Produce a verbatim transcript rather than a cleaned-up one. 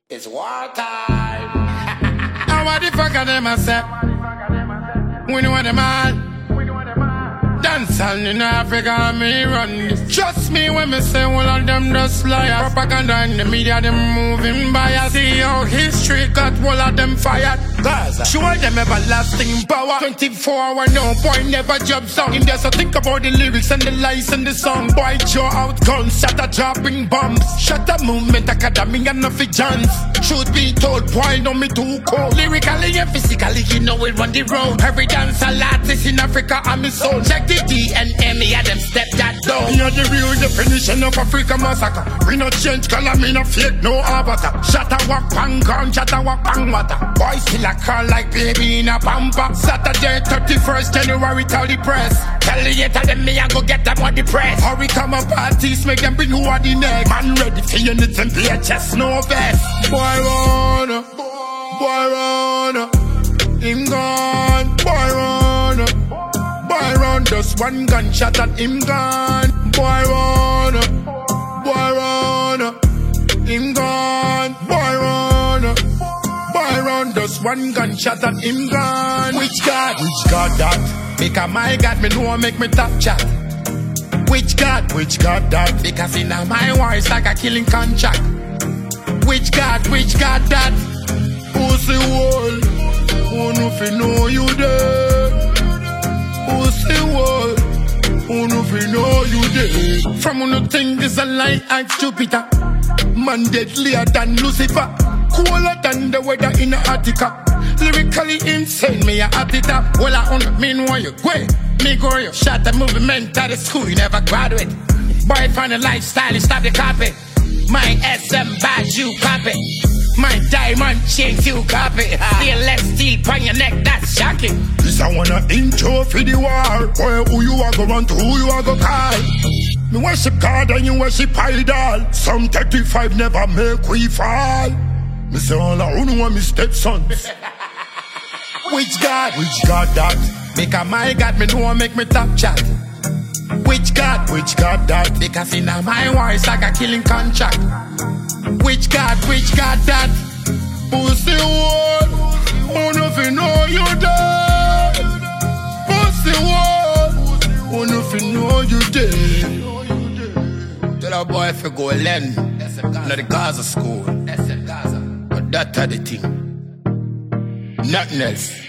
It's war time. And what the fuck are them a say? We know what them all. Dance all in Africa, me run this. Trust me when me say all of them just liars. Propaganda in the media, them moving bias. See how history got all of them fired. Gaza, show them everlasting power. twenty-four hour, no boy never jumps out. In there, so think about the lyrics and the lies and the song. Boy, draw out guns, shut a dropping bombs. Shut a movement academy and nothing chance. Truth be told, boy, know me too cold. Lyrically and physically, you know it run the road. Every dance a artist in Africa, I'm his soul. Check the D N A, me and them step that down. You're the real definition of Africa massacre. We not change color, me not fake, no avatar. Shut a walk, bang, gun, shut a walk, bang, water. Boy, still a call like baby in a pamper. Saturday, thirty-first January, tell the press. Tell the hater them me, I go get them on the press. Hurry, come on, parties, make them bring who are the next. Man ready for you, need to play chess, no vest. Boy, run, boy, run. Him gone, boy, run. Boy, run, just one gunshot at him gone. Boy, run, boy, run. Him gone, boy, run. Boy, run, just one gunshot at him gone. Which God? Which God that? Because my God, me know make me top chat. Which God? Which God that? Because in my war it's like a killing contract. Which God? Which God that? Who's the world? Who know if you know you there? Who's the world? Who know if you know you there? From who no think this a lie like Jupiter. Man deadlier than Lucifer. Cooler than the weather in Antarctica. Lyrically insane, me a at it up. Well I own me know you go. Me go you shot the movement at the school, you never graduate. Boy find a lifestyle, you stop the copy. My S M badge, you copy. My diamond chains, you copy. Feel less deep on your neck, that's shocking. This I wanna intro for the war. Boy, who you are go run to, who you are go call. Me worship God and you worship idol. Some thirty-five never make we fall. Me say all I own want me stepson. Which God? Which God that? Because my God, me know make me top chat. Which God? Which God that? Because in my war it's like a killing contract. Which God? Which God that? Who's the world? Who know if you know you there? Who's the world? Who know if you know you there? Tell a boy if you go learn to the Gaza school. But that are the thing. Nothing else.